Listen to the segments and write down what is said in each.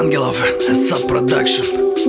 ангелов, Сад Продакшн.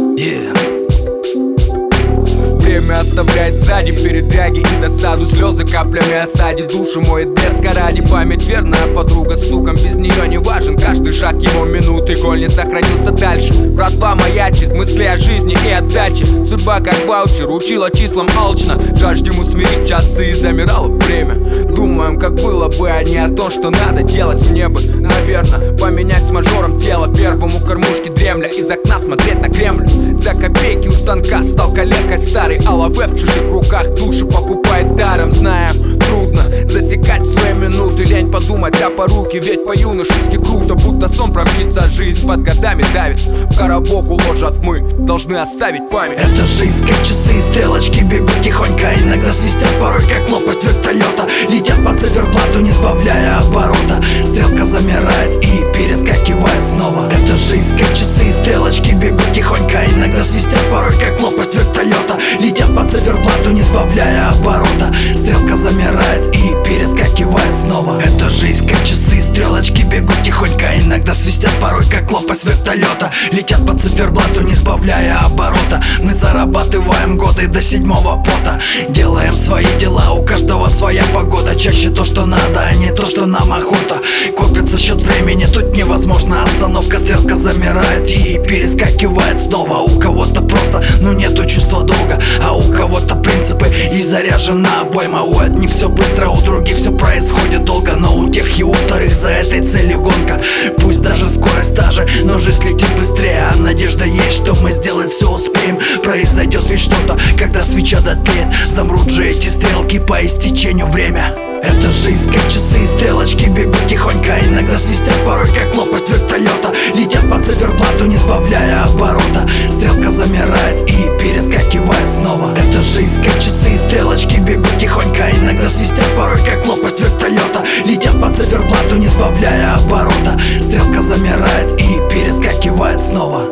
Время оставляет сзади передряги и досаду. Слезы каплями осади, душу моет без ради. Память верная подруга, стуком без нее не важен каждый шаг его минуты, коль не сохранился дальше. Братва маячит, мысли о жизни и отдаче. Судьба как ваучер, учила числам алчно. Жаждем усмирить часы и замирало время. Думаем, как было бы, а не о том, что надо делать. Мне бы, наверное, поменять с мажором тело. Первому кормушке дремля, из окна смотреть на Кремль. За копейки у станка стал калекой старый. Алавэ в чужих руках души покупает даром. Знаем, трудно засекать свои минуты. Лень подумать о поруке, ведь по-юношески круто. Будто сон промчится, жизнь под годами давит. В коробок уложат, мы должны оставить память. Это жизнь, как часы и стрелочки бегут тихонько. Иногда свистят порой, как лопасть вертолета. Летят по циферблату, не сбавляя оборота. Стрелка замирает и перескакивает снова. Это жизнь, как часы и стрелочки бегут тихонько. Иногда свистят порой, как лопасть вертолета. Летят по циферблату, не сбавляя оборота. Стрелка замирает и перескакивает снова. Это жизнь, как часы и стрелочки бегут тихонько. Иногда свистят порой, как лопасть вертолета. Летят по циферблату, не сбавляя оборота. Мы зарабатываем годы до седьмого пота. Делаем свои дела, у каждого своя погода. Чаще то, что надо, а не то, что нам охота. Копится счет времени, тут невозможно остановка. Стрелка замирает и перескакивает снова. У кого-то просто, но нету чувства долга. А у кого-то принципы и заряжена обойма. У одних все быстро, у других все происходит долго. Но у тех и у вторых за этой целью гонка. Пусть даже скорость та же, но жизнь летит быстрее. А надежда есть, что мы сделать все успеем. Произойдет ведь что-то, когда свеча дотлеет. Замрут же эти стрелки по истечению время. Это жизнь, как часы и стрелочки бегут тихонько. Иногда свистят порой, как лопасть вертолета. Летят по циферблату, не сбавляя оборота. Стрелка замирает и перескакивает снова. Это жизнь, как часы и стрелочки бегут тихонько. Иногда свистят порой, как лопасть вертолета. Летят по циферблату, не сбавляя оборота. Стрелка замирает и перескакивает снова.